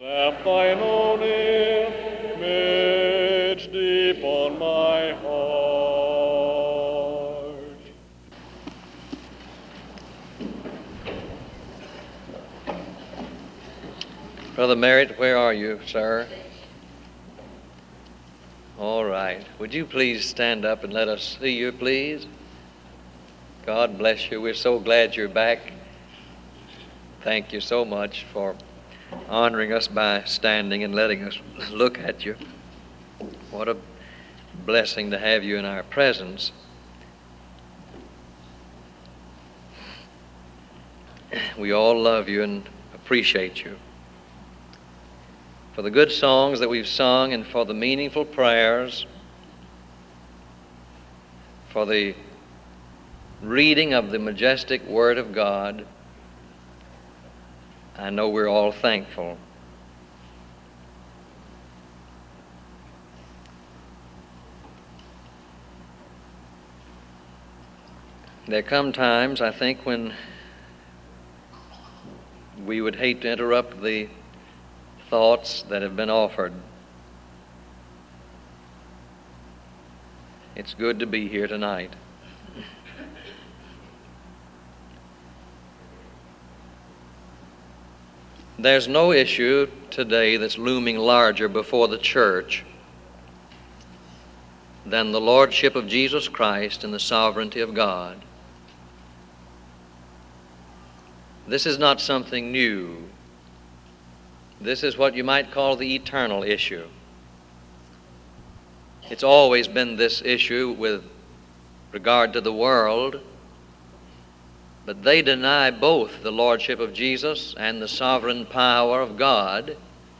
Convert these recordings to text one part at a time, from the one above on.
Stamp thine own image deep on my heart. Brother Merritt, where are you, sir? All right. Would you please stand up and let us see you, please? God bless you. We're so glad you're back. Thank you so much for honoring us by standing and letting us look at you. What a blessing to have you in our presence. We all love you and appreciate you. For the good songs that we've sung and for the meaningful prayers, for the reading of the majestic Word of God, I know we're all thankful. There come times, I think, when we would hate to interrupt the thoughts that have been offered. It's good to be here tonight. There's no issue today that's looming larger before the church than the Lordship of Jesus Christ and the sovereignty of God. This is not something new. This is what you might call the eternal issue. It's always been this issue with regard to the world, but they deny both the Lordship of Jesus and the sovereign power of God.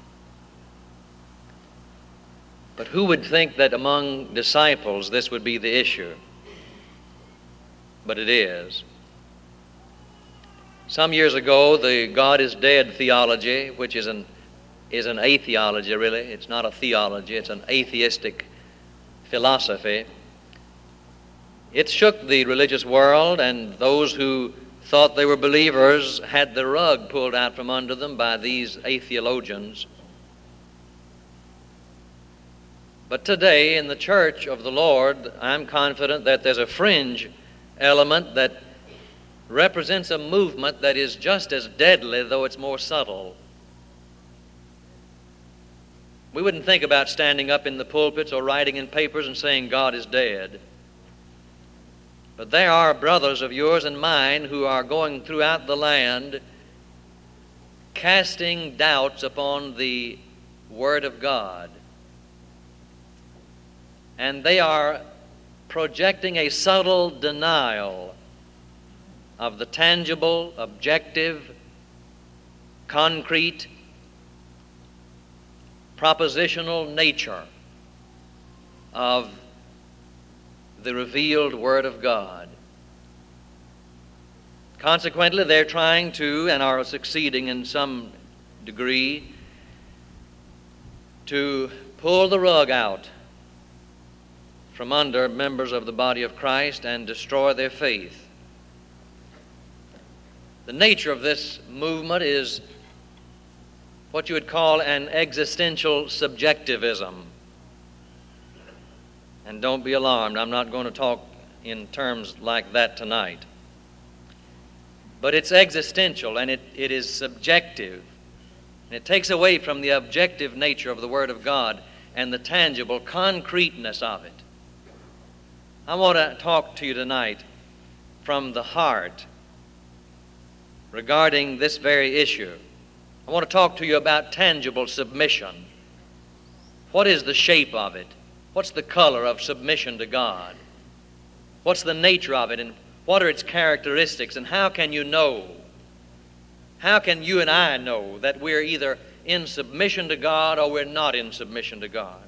But who would think that among disciples this would be the issue? But it is. Some years ago, the God is dead theology, which is an atheology, really. It's not a theology, it's an atheistic philosophy. It shook the religious world, and those who thought they were believers had the rug pulled out from under them by these atheologians. But today, in the church of the Lord, I'm confident that there's a fringe element that represents a movement that is just as deadly, though it's more subtle. We wouldn't think about standing up in the pulpits or writing in papers and saying God is dead. But there are brothers of yours and mine who are going throughout the land casting doubts upon the Word of God. And they are projecting a subtle denial of the tangible, objective, concrete, propositional nature of the revealed Word of God. Consequently, they're trying to, and are succeeding in some degree, to pull the rug out from under members of the body of Christ and destroy their faith. The nature of this movement is what you would call an existential subjectivism. And don't be alarmed, I'm not going to talk in terms like that tonight. But it's existential and it is subjective. And it takes away from the objective nature of the Word of God and the tangible concreteness of it. I want to talk to you tonight from the heart regarding this very issue. I want to talk to you about tangible submission. What is the shape of it? What's the color of submission to God? What's the nature of it, and what are its characteristics, and how can you know? How can you and I know that we're either in submission to God or we're not in submission to God?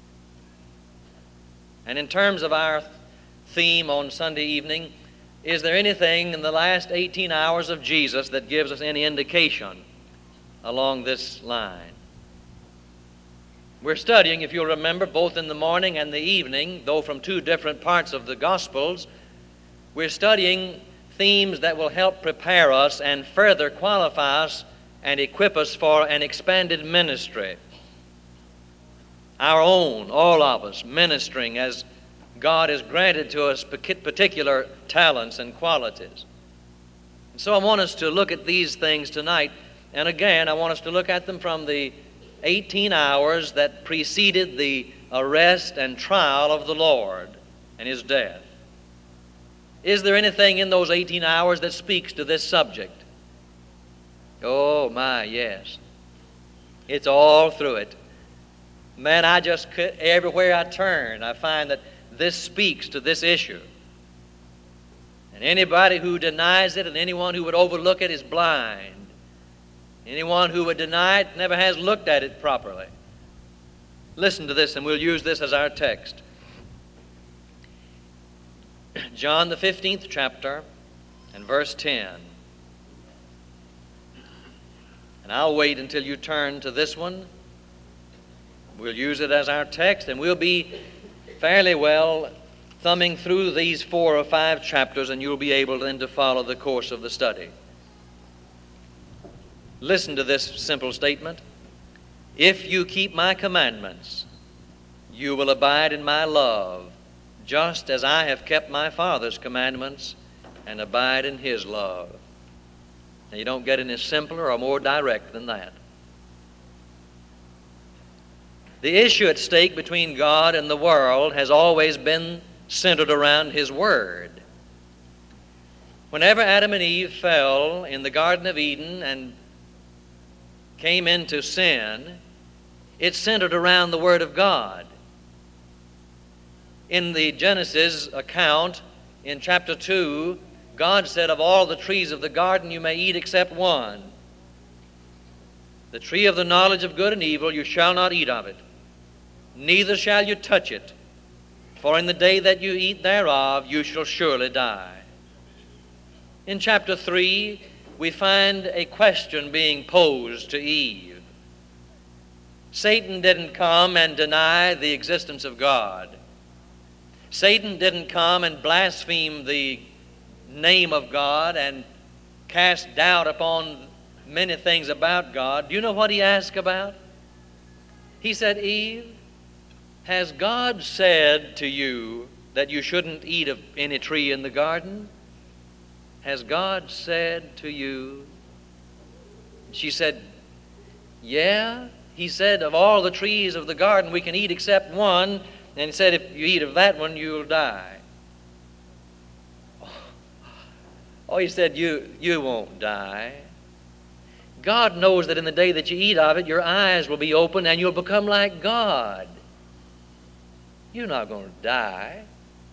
And in terms of our theme on Sunday evening, is there anything in the last 18 hours of Jesus that gives us any indication along this line? We're studying, if you'll remember, both in the morning and the evening, though from two different parts of the Gospels, we're studying themes that will help prepare us and further qualify us and equip us for an expanded ministry. Our own, all of us, ministering as God has granted to us particular talents and qualities. And so I want us to look at these things tonight. And again, I want us to look at them from the 18 hours that preceded the arrest and trial of the Lord and His death. Is there anything in those 18 hours that speaks to this subject? Oh my, yes. It's all through it. Man, everywhere I turn, I find that this speaks to this issue. And anybody who denies it and anyone who would overlook it is blind. Anyone who would deny it never has looked at it properly. Listen to this, and we'll use this as our text. John, the 15th chapter, and verse 10. And I'll wait until you turn to this one. We'll use it as our text, and we'll be fairly well thumbing through these 4 or 5 chapters, and you'll be able then to follow the course of the study. Listen to this simple statement. If you keep my commandments, you will abide in my love, just as I have kept my Father's commandments and abide in His love. Now, you don't get any simpler or more direct than that. The issue at stake between God and the world has always been centered around His Word. Whenever Adam and Eve fell in the Garden of Eden and came into sin, it centered around the Word of God. In the Genesis account, in chapter 2, God said, of all the trees of the garden you may eat except one. The tree of the knowledge of good and evil, you shall not eat of it, neither shall you touch it, for in the day that you eat thereof you shall surely die. In chapter 3, we find a question being posed to Eve. Satan didn't come and deny the existence of God. Satan didn't come and blaspheme the name of God and cast doubt upon many things about God. Do you know what he asked about? He said, Eve, has God said to you that you shouldn't eat of any tree in the garden? Has God said to you? She said, yeah. He said, of all the trees of the garden we can eat except one. And he said, if you eat of that one, you'll die. Oh, he said, you won't die. God knows that in the day that you eat of it, your eyes will be opened and you'll become like God. You're not going to die.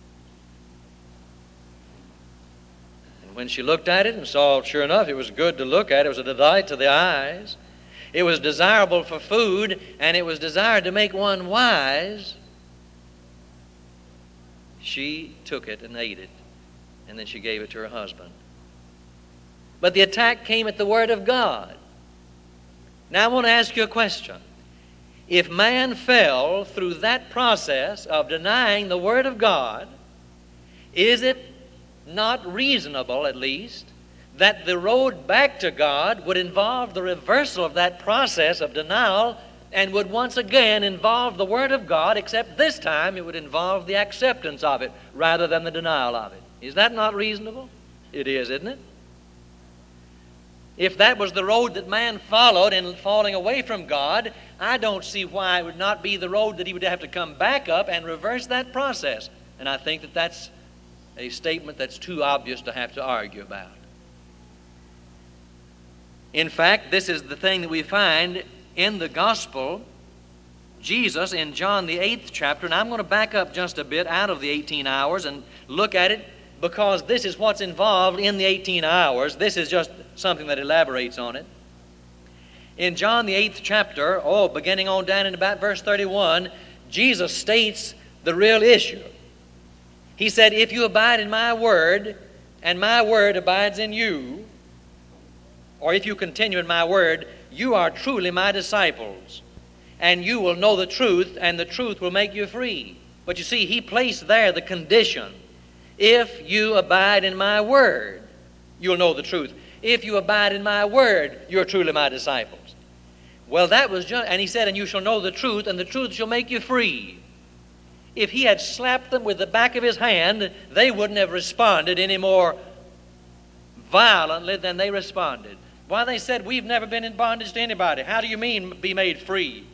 And when she looked at it and saw, sure enough, it was good to look at, it was a delight to the eyes, it was desirable for food, and it was desired to make one wise, she took it and ate it, and then she gave it to her husband. But the attack came at the Word of God. Now I want to ask you a question. If man fell through that process of denying the Word of God, is it not reasonable, at least, that the road back to God would involve the reversal of that process of denial and would once again involve the Word of God, except this time it would involve the acceptance of it rather than the denial of it? Is that not reasonable? It is, isn't it? If that was the road that man followed in falling away from God, I don't see why it would not be the road that he would have to come back up and reverse that process. And I think that that's a statement that's too obvious to have to argue about. In fact, this is the thing that we find in the gospel. Jesus in John the 8th chapter, and I'm going to back up just a bit out of the 18 hours and look at it, because this is what's involved in the 18 hours. This is just something that elaborates on it. In John the 8th chapter, beginning on down in about verse 31, Jesus states the real issue. He said, if you abide in my word, and my word abides in you, or if you continue in my word, you are truly my disciples, and you will know the truth, and the truth will make you free. But you see, he placed there the condition. If you abide in my word, you'll know the truth. If you abide in my word, you're truly my disciples. Well, that was just, and he said, and you shall know the truth, and the truth shall make you free. If he had slapped them with the back of his hand, they wouldn't have responded any more violently than they responded. Why, they said, we've never been in bondage to anybody. How do you mean be made free?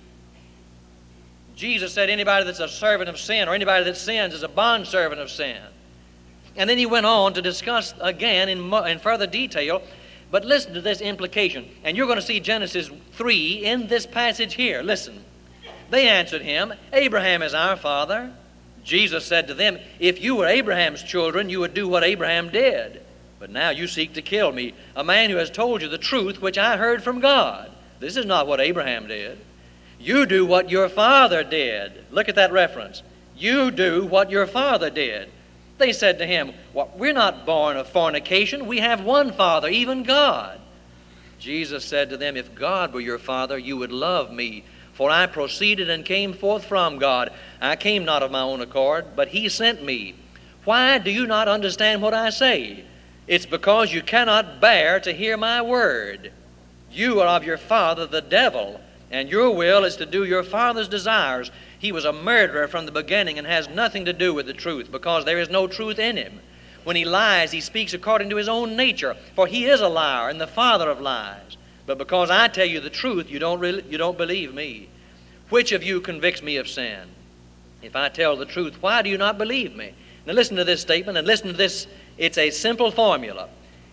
Jesus said anybody that's a servant of sin or anybody that sins is a bondservant of sin. And then he went on to discuss again in further detail. But listen to this implication. And you're going to see Genesis 3 in this passage here. Listen. They answered him, Abraham is our father. Jesus said to them, if you were Abraham's children, you would do what Abraham did. But now you seek to kill me, a man who has told you the truth which I heard from God. This is not what Abraham did. You do what your father did. Look at that reference. You do what your father did. They said to him, well, we're not born of fornication. We have one Father, even God. Jesus said to them, if God were your Father, you would love me. For I proceeded and came forth from God. I came not of my own accord, but he sent me. Why do you not understand what I say? It's because you cannot bear to hear my word. You are of your father, the devil, and your will is to do your father's desires. He was a murderer from the beginning and has nothing to do with the truth, because there is no truth in him. When he lies, he speaks according to his own nature, for he is a liar and the father of lies. But because I tell you the truth, you don't believe me. Which of you convicts me of sin? If I tell the truth, why do you not believe me? Now listen to this statement, and listen to this. It's a simple formula.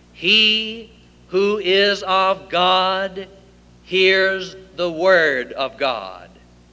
He who is of God hears the word of God.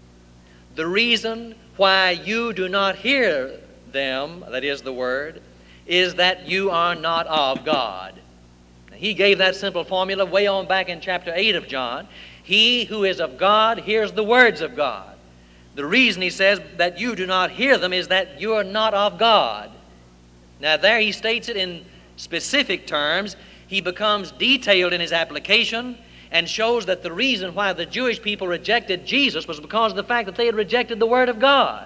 The reason why you do not hear them, that is the word, is that you are not of God. He gave that simple formula way on back in chapter 8 of John. He who is of God hears the words of God. The reason he says that you do not hear them is that you are not of God. Now there he states it in specific terms. He becomes detailed in his application and shows that the reason why the Jewish people rejected Jesus was because of the fact that they had rejected the Word of God.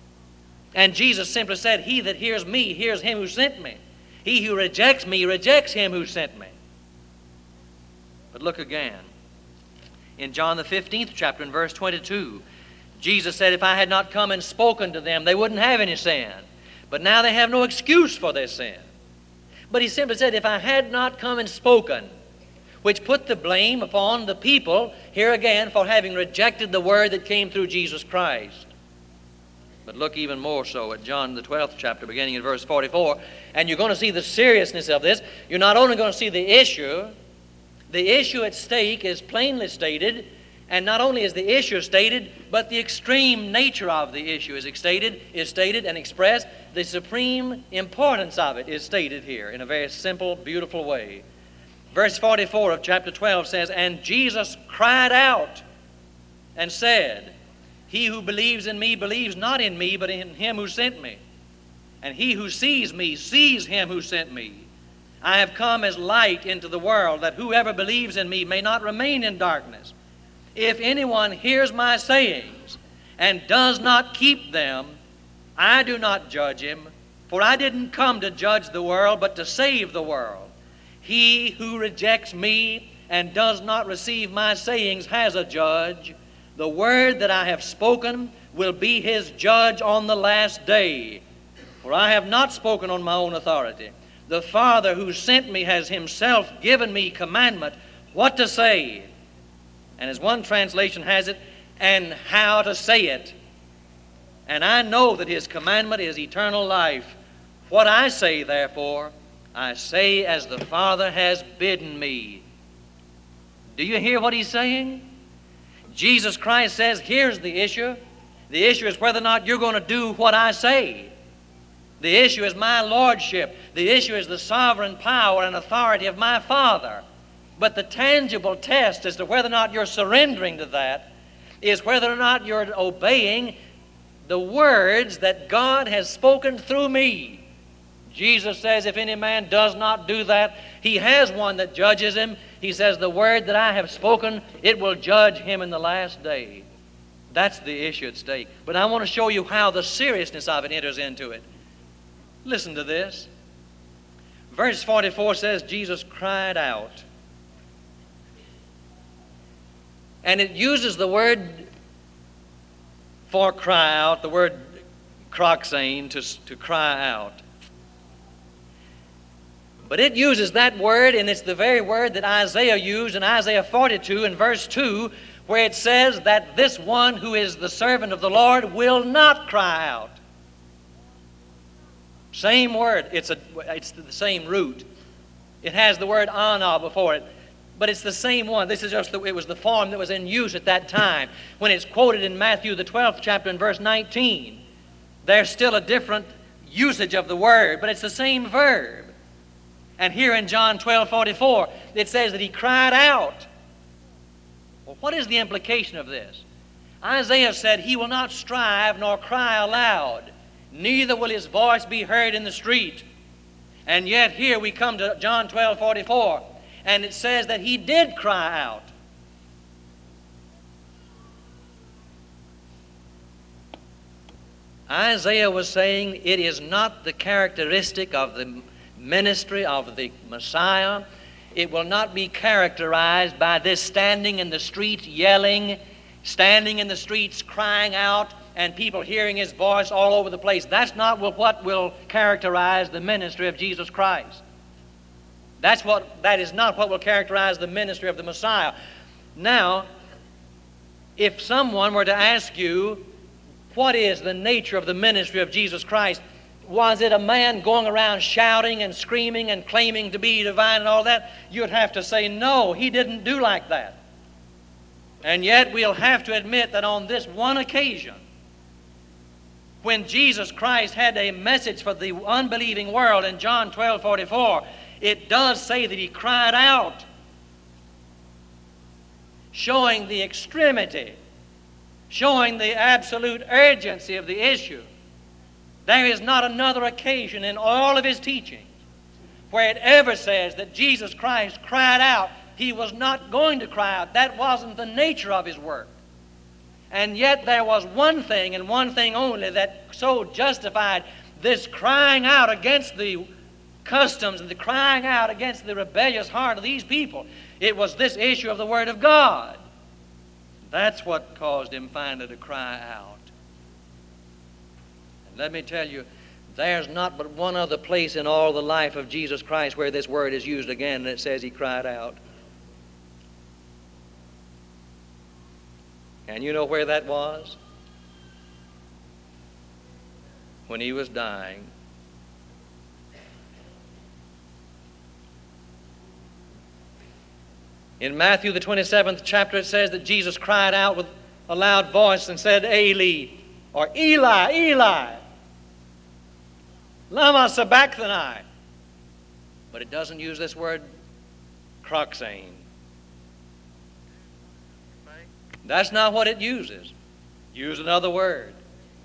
And Jesus simply said, he that hears me hears him who sent me. He who rejects me rejects him who sent me. But look again. In John the 15th chapter, in verse 22, Jesus said, if I had not come and spoken to them, they wouldn't have any sin. But now they have no excuse for their sin. But he simply said, if I had not come and spoken, which put the blame upon the people, here again, for having rejected the word that came through Jesus Christ. But look even more so at John the 12th chapter, beginning in verse 44, and you're going to see the seriousness of this. You're not only going to see the issue at stake is plainly stated, and not only is the issue stated, but the extreme nature of the issue is stated and expressed. The supreme importance of it is stated here in a very simple, beautiful way. Verse 44 of chapter 12 says, and Jesus cried out and said, he who believes in me believes not in me, but in him who sent me. And he who sees me sees him who sent me. I have come as light into the world, that whoever believes in me may not remain in darkness. If anyone hears my sayings and does not keep them, I do not judge him, for I didn't come to judge the world, but to save the world. He who rejects me and does not receive my sayings has a judge. The word that I have spoken will be his judge on the last day. For I have not spoken on my own authority. The Father who sent me has himself given me commandment what to say. And as one translation has it, and how to say it. And I know that his commandment is eternal life. What I say, therefore, I say as the Father has bidden me. Do you hear what he's saying? Jesus Christ says, here's the issue. The issue is whether or not you're going to do what I say. The issue is my lordship. The issue is the sovereign power and authority of my Father. But the tangible test as to whether or not you're surrendering to that is whether or not you're obeying the words that God has spoken through me. Jesus says, if any man does not do that, he has one that judges him. He says, the word that I have spoken, it will judge him in the last day. That's the issue at stake. But I want to show you how the seriousness of it enters into it. Listen to this. Verse 44 says, Jesus cried out. And it uses the word for cry out, the word kroxane, to cry out. But it uses that word, and it's the very word that Isaiah used in Isaiah 42 in verse 2, where it says that this one who is the servant of the Lord will not cry out. Same word. It's the same root. It has the word ana before it, but it's the same one. This is just it was the form that was in use at that time. When it's quoted in Matthew the 12th chapter in verse 19, there's still a different usage of the word, but it's the same verb. And here in John 12:44, it says that he cried out. Well, what is the implication of this? Isaiah said, he will not strive nor cry aloud, neither will his voice be heard in the street. And yet here we come to John 12:44, and it says that he did cry out. Isaiah was saying it is not the characteristic of the ministry of the Messiah. It will not be characterized by this standing in the streets yelling, standing in the streets crying out, and people hearing his voice all over the place. That's not what will characterize the ministry of Jesus Christ. That is not what will characterize the ministry of the Messiah. Now, if someone were to ask you, what is the nature of the ministry of Jesus Christ? Was it a man going around shouting and screaming and claiming to be divine and all that? You'd have to say, no, he didn't do like that. And yet we'll have to admit that on this one occasion, when Jesus Christ had a message for the unbelieving world in John 12:44, it does say that he cried out, showing the extremity, showing the absolute urgency of the issue. There is not another occasion in all of his teaching where it ever says that Jesus Christ cried out. He was not going to cry out. That wasn't the nature of his work. And yet there was one thing and one thing only that so justified this crying out against the customs and the crying out against the rebellious heart of these people. It was this issue of the Word of God. That's what caused him finally to cry out. And let me tell you, there's not but one other place in all the life of Jesus Christ where this word is used again and it says he cried out. And you know where that was? When he was dying. In Matthew the 27th chapter it says that Jesus cried out with a loud voice and said, Eli, or Eli, Eli, lama sabachthani. But it doesn't use this word kroxane. That's not what it uses. Use another word.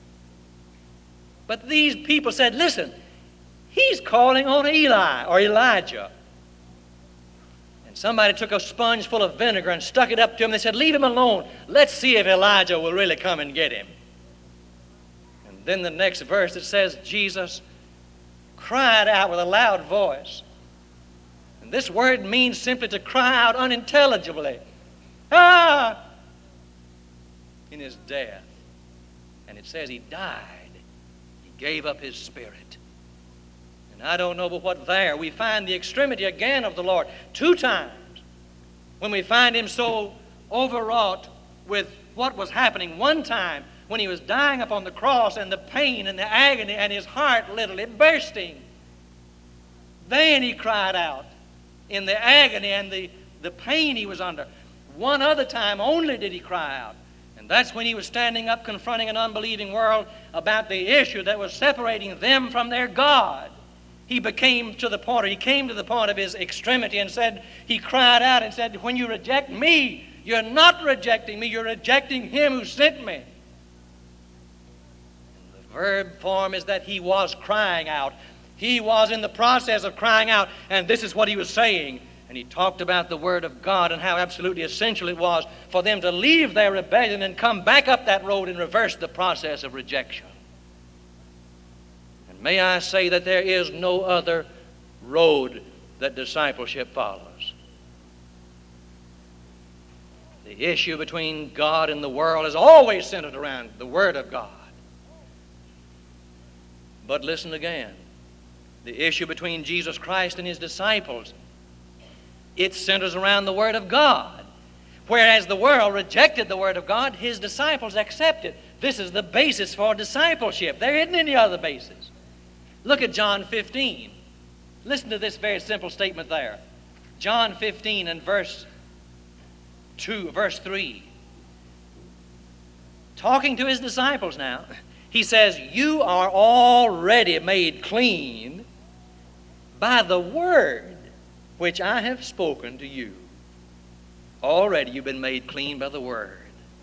But these people said, listen, he's calling on Eli or Elijah. And somebody took a sponge full of vinegar and stuck it up to him. They said, leave him alone. Let's see if Elijah will really come and get him. And then the next verse it says, Jesus cried out with a loud voice. And this word means simply to cry out unintelligibly. Ah! In his death. And it says he died. He gave up his spirit. And I don't know but what there we find the extremity again of the Lord. 2 times when we find him so overwrought with what was happening. One time when he was dying upon the cross and the pain and the agony and his heart literally bursting. Then he cried out in the agony and the pain he was under. One other time only did he cry out. And that's when he was standing up confronting an unbelieving world about the issue that was separating them from their God. He came to the point of his extremity and said, he cried out and said, when you reject me, you're not rejecting me, you're rejecting him who sent me. And the verb form is that he was crying out. He was in the process of crying out, and this is what he was saying. And he talked about the Word of God and how absolutely essential it was for them to leave their rebellion and come back up that road and reverse the process of rejection. And may I say that there is no other road that discipleship follows. The issue between God and the world is always centered around the Word of God. But listen again. The issue between Jesus Christ and His disciples, it centers around the Word of God. Whereas the world rejected the Word of God, His disciples accepted. This is the basis for discipleship. There isn't any other basis. Look at John 15. Listen to this very simple statement there. John 15 and verse 3. Talking to His disciples now, He says, "You are already made clean by the word which I have spoken to you." Already you've been made clean by the Word.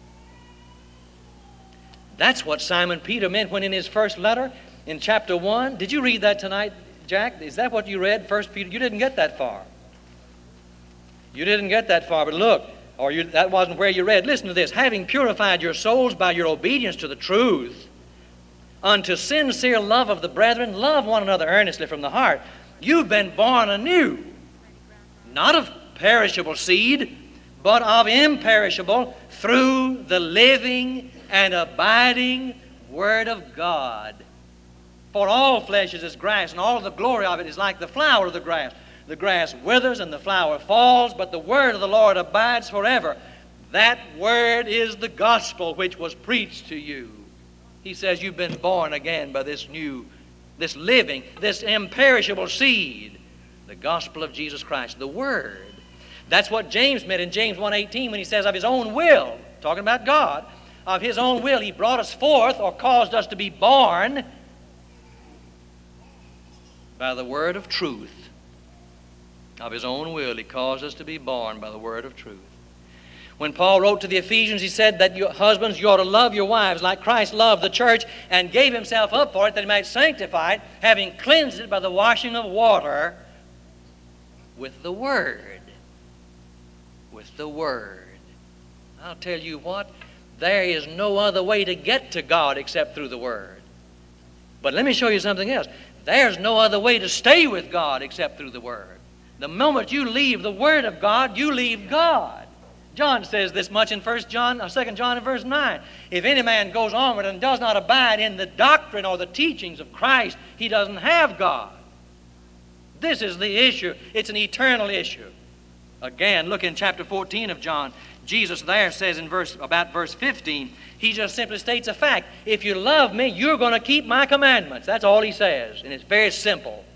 That's what Simon Peter meant when in his first letter, in chapter 1, did you read that tonight, Jack? Is that what you read, 1 Peter? You didn't get that far. You didn't get that far, but look, that wasn't where you read. Listen to this. "Having purified your souls by your obedience to the truth, unto sincere love of the brethren, love one another earnestly from the heart. You've been born anew, not of perishable seed, but of imperishable, through the living and abiding Word of God. For all flesh is as grass, and all of the glory of it is like the flower of the grass. The grass withers and the flower falls, but the word of the Lord abides forever." That word is the gospel which was preached to you. He says you've been born again by this living, this imperishable seed, the gospel of Jesus Christ, the Word. That's what James meant in James 1:18 when he says of His own will, talking about God, of His own will He brought us forth, or caused us to be born by the word of truth. Of His own will He caused us to be born by the word of truth. When Paul wrote to the Ephesians, he said that husbands, you ought to love your wives like Christ loved the church and gave Himself up for it that He might sanctify it, having cleansed it by the washing of water with the Word. With the Word. I'll tell you what, there is no other way to get to God except through the Word. But let me show you something else. There's no other way to stay with God except through the Word. The moment you leave the Word of God, you leave God. John says this much in 2 John and verse 9. "If any man goes onward and does not abide in the doctrine or the teachings of Christ, he doesn't have God." This is the issue. It's an eternal issue. Again, look in chapter 14 of John. Jesus there says in about verse 15, He just simply states a fact. If you love me, you're going to keep my commandments. That's all He says, and it's very simple.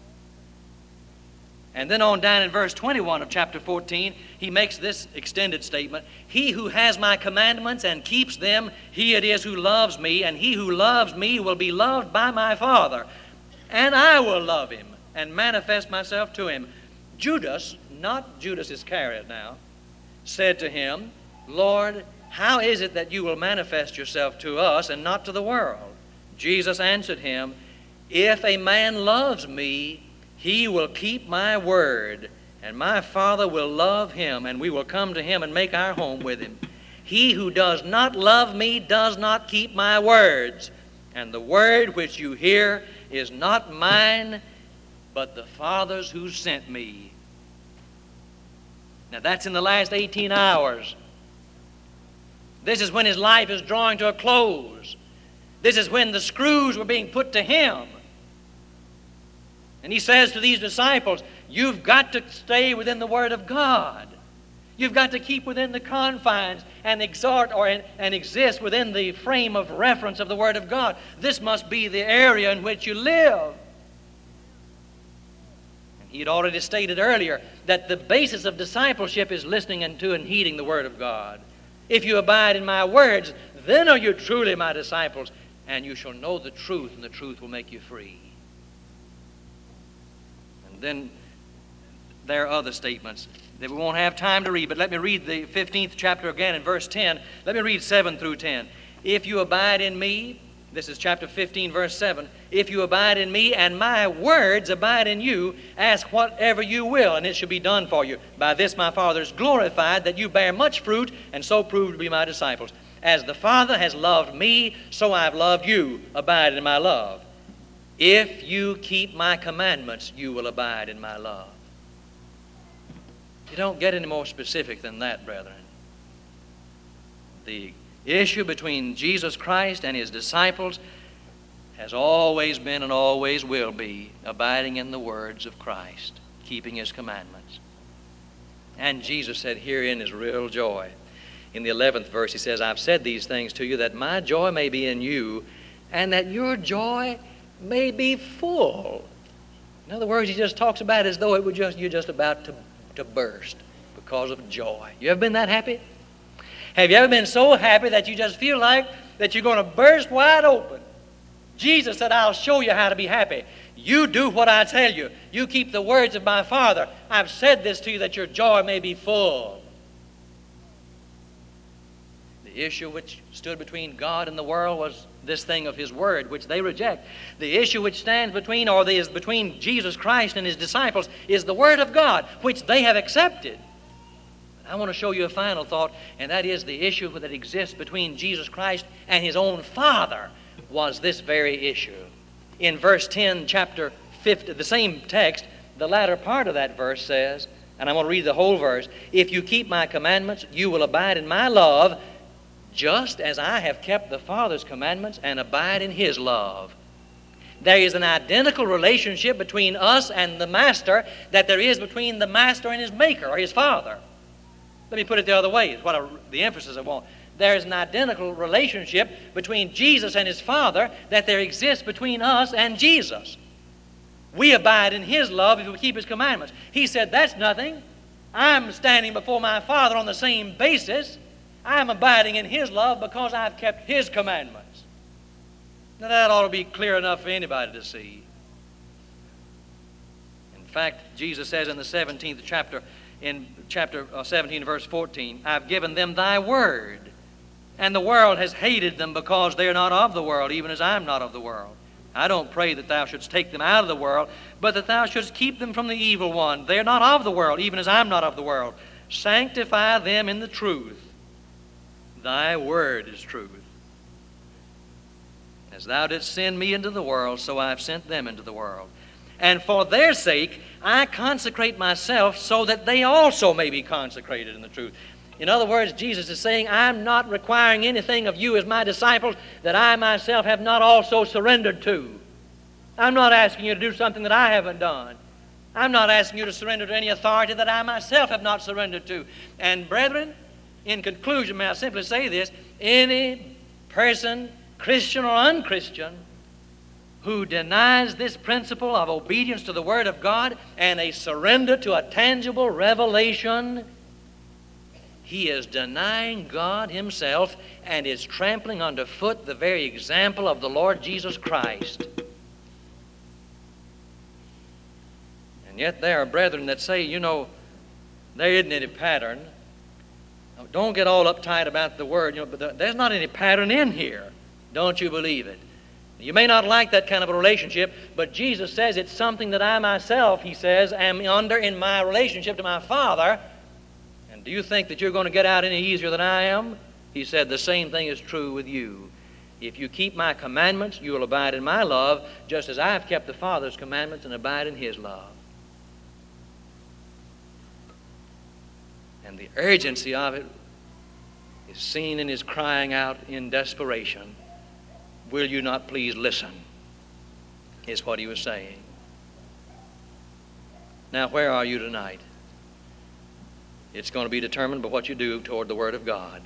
And then on down in verse 21 of chapter 14, He makes this extended statement. "He who has my commandments and keeps them, he it is who loves me, and he who loves me will be loved by my Father, and I will love him and manifest myself to him." Judas, not Judas Iscariot now, said to Him, "Lord, how is it that you will manifest yourself to us and not to the world?" Jesus answered him, "If a man loves me, he will keep my word, and my Father will love him, and we will come to him and make our home with him. He who does not love me does not keep my words, and the word which you hear is not mine, but the Father's who sent me." Now that's in the last 18 hours. This is when His life is drawing to a close. This is when the screws were being put to Him. And He says to these disciples, you've got to stay within the Word of God. You've got to keep within the confines and exhort and exist within the frame of reference of the Word of God. This must be the area in which you live. He had already stated earlier that the basis of discipleship is listening to and heeding the Word of God. "If you abide in my words, then are you truly my disciples, and you shall know the truth, and the truth will make you free." And then there are other statements that we won't have time to read, but let me read the 15th chapter again in verse 10. Let me read 7 through 10. "If you abide in me," this is chapter 15, verse 7. "If you abide in me, and my words abide in you, ask whatever you will, and it shall be done for you. By this my Father is glorified, that you bear much fruit, and so prove to be my disciples. As the Father has loved me, so I have loved you. Abide in my love. If you keep my commandments, you will abide in my love. You don't get any more specific than that, brethren. The issue between Jesus Christ and his disciples has always been and always will be abiding in the words of Christ, keeping his commandments. And Jesus said, herein is real joy. In the 11th verse, he says, I've said these things to you that my joy may be in you and that your joy may be full. In other words, he just talks about it as though you're just about to burst because of joy. You ever been that happy? Have you ever been so happy that you just feel like that you're going to burst wide open? Jesus said, I'll show you how to be happy. You do what I tell you. You keep the words of my Father. I've said this to you that your joy may be full. The issue which stood between God and the world was this thing of his word, which they reject. The issue which stands between, or is between Jesus Christ and his disciples, is the word of God, which they have accepted. I want to show you a final thought, and that is the issue that exists between Jesus Christ and his own Father was this very issue. In verse 10, chapter 50, the same text, the latter part of that verse says, and I want to read the whole verse, if you keep my commandments, you will abide in my love, just as I have kept the Father's commandments and abide in his love. There is an identical relationship between us and the Master that there is between the Master and his Maker, or his Father. Let me put it the other way, is the emphasis I want. There is an identical relationship between Jesus and his Father that there exists between us and Jesus. We abide in his love if we keep his commandments. He said, that's nothing. I'm standing before my Father on the same basis. I'm abiding in his love because I've kept his commandments. Now that ought to be clear enough for anybody to see. In fact, Jesus says in the 17th chapter, in chapter 17, verse 14, I've given them thy word, and the world has hated them because they are not of the world, even as I am not of the world. I don't pray that thou shouldst take them out of the world, but that thou shouldst keep them from the evil one. They are not of the world, even as I am not of the world. Sanctify them in the truth. Thy word is truth. As thou didst send me into the world, so I have sent them into the world. And for their sake I consecrate myself so that they also may be consecrated in the truth. In other words, Jesus is saying, I'm not requiring anything of you as my disciples that I myself have not also surrendered to. I'm not asking you to do something that I haven't done. I'm not asking you to surrender to any authority that I myself have not surrendered to. And brethren, in conclusion, may I simply say this, any person, Christian or unchristian, who denies this principle of obedience to the Word of God and a surrender to a tangible revelation, he is denying God himself and is trampling underfoot the very example of the Lord Jesus Christ. And yet there are brethren that say, there isn't any pattern. Don't get all uptight about the Word, but there's not any pattern in here. Don't you believe it? You may not like that kind of a relationship, but Jesus says it's something that I myself, he says, am under in my relationship to my Father. And do you think that you're going to get out any easier than I am? He said the same thing is true with you. If you keep my commandments, you will abide in my love, just as I have kept the Father's commandments and abide in his love. And the urgency of it is seen in his crying out in desperation. Will you not please listen? Is what he was saying. Now, where are you tonight? It's going to be determined by what you do toward the Word of God.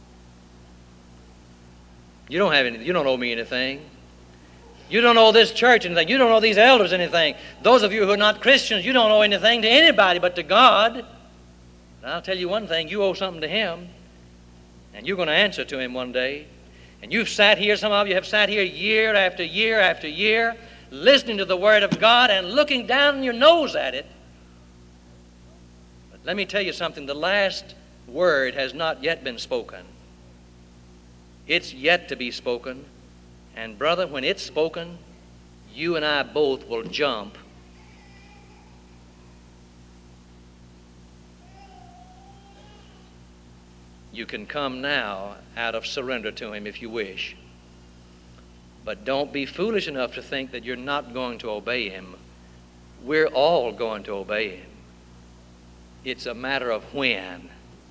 You don't have anything. You don't owe me anything. You don't owe this church anything. You don't owe these elders anything. Those of you who are not Christians, you don't owe anything to anybody but to God. And I'll tell you one thing, you owe something to him. And you're going to answer to him one day. And you've sat here, some of you have sat here year after year after year, listening to the Word of God and looking down your nose at it. But let me tell you something, the last word has not yet been spoken. It's yet to be spoken. And brother, when it's spoken, you and I both will jump. You can come now out of surrender to him if you wish. But don't be foolish enough to think that you're not going to obey Him. We're all going to obey Him. It's a matter of when.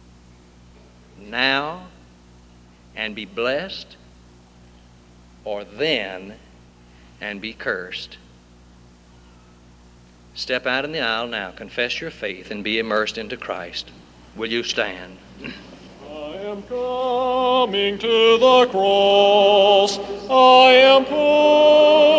Now and be blessed, or then and be cursed. Step out in the aisle now, confess your faith, and be immersed into Christ. Will you stand? I am coming to the cross. I am coming.